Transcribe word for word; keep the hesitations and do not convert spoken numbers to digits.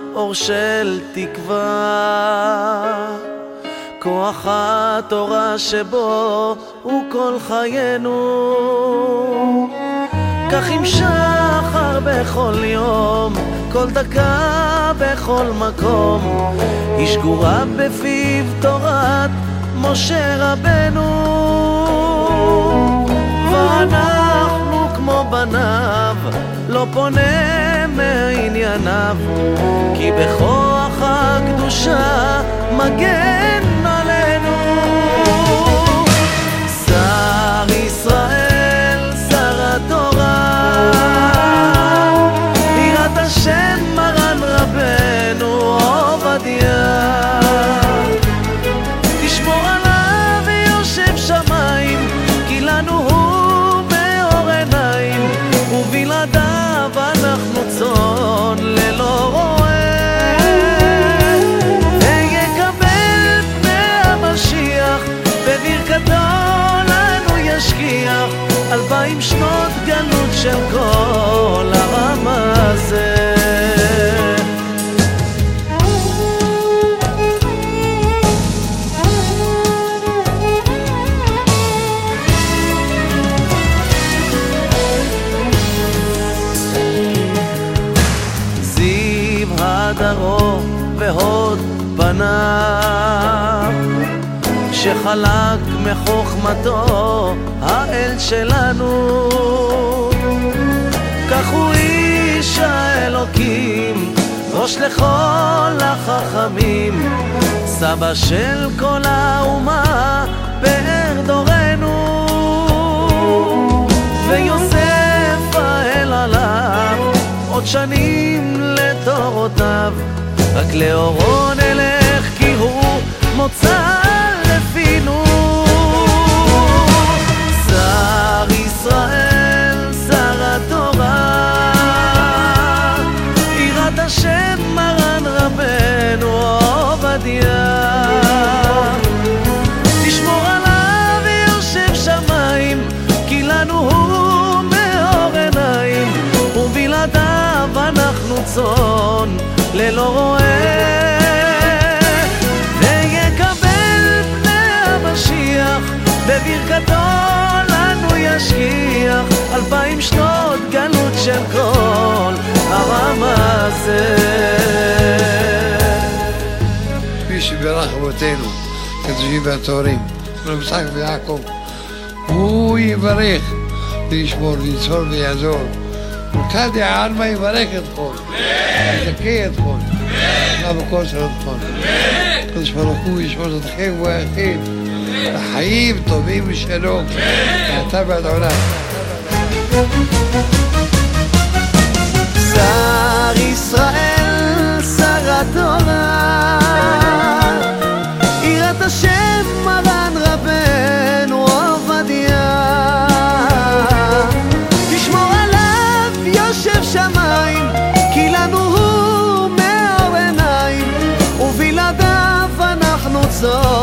אור של תקווה, כוח התורה שבו הוא כל חיינו. כך עם שחר בכל יום, כל דקה בכל מקום, היא שגורה בפיו תורת משה רבנו. ואנחנו כמו בניו, לא פונה מענייניו, כי בכוח הקדושה מגן עלינו. שר ישראל, שר התורה, יראת השם מרן רבנו עובדיה, תשמור עליו ויושב שמיים, כי לנו הוא מאור עיניים, ובלעדיו אנחנו צאן ללא רועה. ויקבל פני המשיח, בברכתו לנו ישגיח, אלפיים שנות גלות של כל העם הזה. זיו הדרום והוד פניו, שחלק מחוכמתו האל שלנו, כך הוא איש האלוקים, ראש לכל החכמים, סבא של כל האומה באר דורנו. ויוסף האל עליו עוד שנים לתורותיו, רק לאורו נלך כי הוא מוצא לפינו. שר ישראל, שר התורה, יראת השם מרן רבנו עובדיה, תשמור עליו ויושב שמיים, כי לנו הוא מאור עיניים, ובלעדיו אנחנו צאן ללא רועה. בברכתו לנו ישגיח, אלפיים שנות גלות של כל העם הזה. כפי שברך אבותינו הקדושים והטהורים, אברהם יצחק ויעקב, הוא יברך וישמור ויצור ויעזור, וכדי העלמא יברך אתכם, יזכה אתכם, ובכל אתכם. הקדוש ברוך הוא ישמור אתכם ויאחד חיים טובים ושלום, מעתה ועד עולם. שר ישראל, שר התורה, יראת השם מרן רבנו עובדיה, תשמור עליו יושב שמיים, כי לנו הוא מאור עיניים, ובלעדיו אנחנו צאן